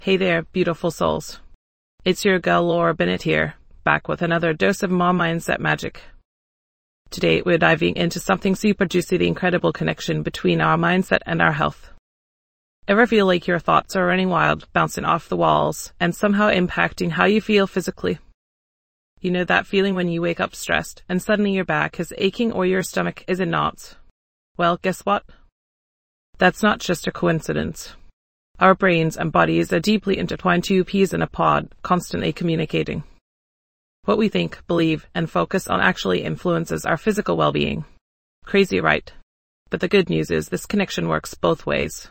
Hey there, beautiful souls. It's your girl Laura Bennett here, back with another dose of mom mindset magic. Today we're diving into something super juicy, the incredible connection between our mindset and our health. Ever feel like your thoughts are running wild, bouncing off the walls, and somehow impacting how you feel physically? You know that feeling when you wake up stressed, and suddenly your back is aching or your stomach is in knots? Well, guess what? That's not just a coincidence. Our brains and bodies are deeply intertwined, two peas in a pod, constantly communicating. What we think, believe, and focus on actually influences our physical well-being. Crazy, right? But the good news is this connection works both ways.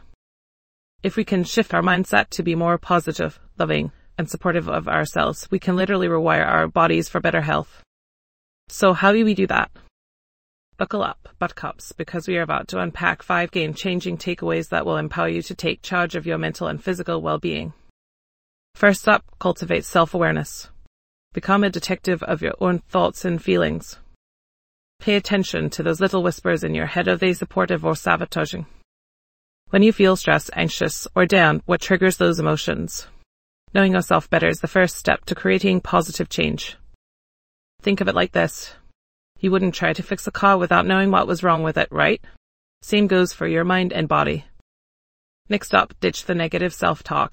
If we can shift our mindset to be more positive, loving, and supportive of ourselves, we can literally rewire our bodies for better health. So how do we do that? Buckle up, buttercups, because we are about to unpack 5 game-changing takeaways that will empower you to take charge of your mental and physical well-being. First up, cultivate self-awareness. Become a detective of your own thoughts and feelings. Pay attention to those little whispers in your head. Are they supportive or sabotaging? When you feel stressed, anxious, or down, what triggers those emotions? Knowing yourself better is the first step to creating positive change. Think of it like this. You wouldn't try to fix a car without knowing what was wrong with it, right? Same goes for your mind and body. Next up, ditch the negative self-talk.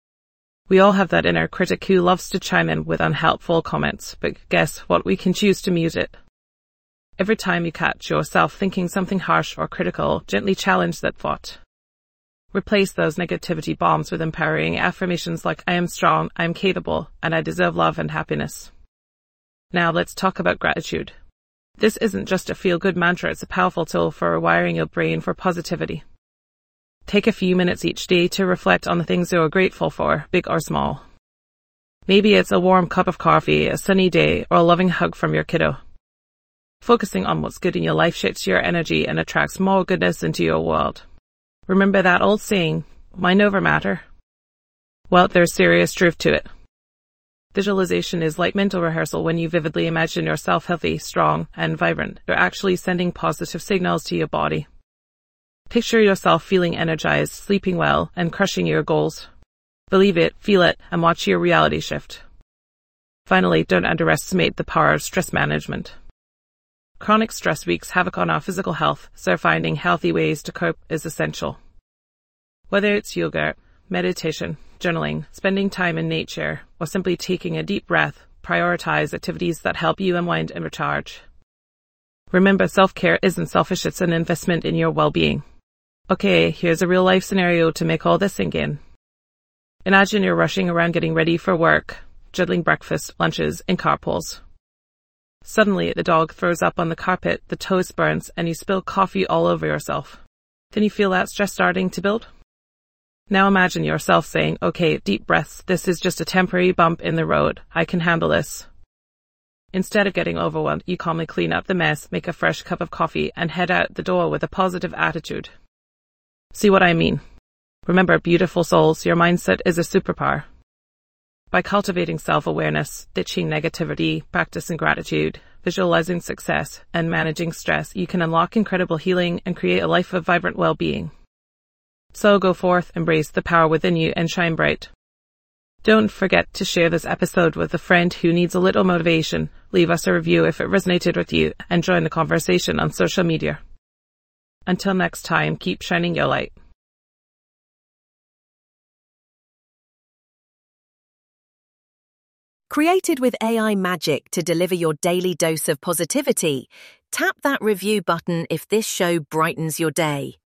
We all have that inner critic who loves to chime in with unhelpful comments, but guess what? We can choose to mute it. Every time you catch yourself thinking something harsh or critical, gently challenge that thought. Replace those negativity bombs with empowering affirmations like I am strong, I am capable, and I deserve love and happiness. Now let's talk about gratitude. This isn't just a feel-good mantra, it's a powerful tool for rewiring your brain for positivity. Take a few minutes each day to reflect on the things you are grateful for, big or small. Maybe it's a warm cup of coffee, a sunny day, or a loving hug from your kiddo. Focusing on what's good in your life shifts your energy and attracts more goodness into your world. Remember that old saying, mind over matter? Well, there's serious truth to it. Visualization is like mental rehearsal. When you vividly imagine yourself healthy, strong, and vibrant, you're actually sending positive signals to your body. Picture yourself feeling energized, sleeping well, and crushing your goals. Believe it, feel it, and watch your reality shift. Finally, don't underestimate the power of stress management. Chronic stress wreaks havoc on our physical health, so finding healthy ways to cope is essential. Whether it's yoga, meditation, journaling, spending time in nature, or simply taking a deep breath, prioritize activities that help you unwind and recharge. Remember, self-care isn't selfish, it's an investment in your well-being. Okay, here's a real-life scenario to make all this sink in. Imagine you're rushing around getting ready for work, juggling breakfast, lunches, and carpools. Suddenly, the dog throws up on the carpet, the toast burns, and you spill coffee all over yourself. Then you feel that stress starting to build? Now imagine yourself saying, okay, deep breaths, this is just a temporary bump in the road, I can handle this. Instead of getting overwhelmed, you calmly clean up the mess, make a fresh cup of coffee, and head out the door with a positive attitude. See what I mean? Remember, beautiful souls, your mindset is a superpower. By cultivating self-awareness, ditching negativity, practicing gratitude, visualizing success, and managing stress, you can unlock incredible healing and create a life of vibrant well-being. So go forth, embrace the power within you, and shine bright. Don't forget to share this episode with a friend who needs a little motivation. Leave us a review if it resonated with you, and join the conversation on social media. Until next time, keep shining your light. Created with AI magic to deliver your daily dose of positivity, tap that review button if this show brightens your day.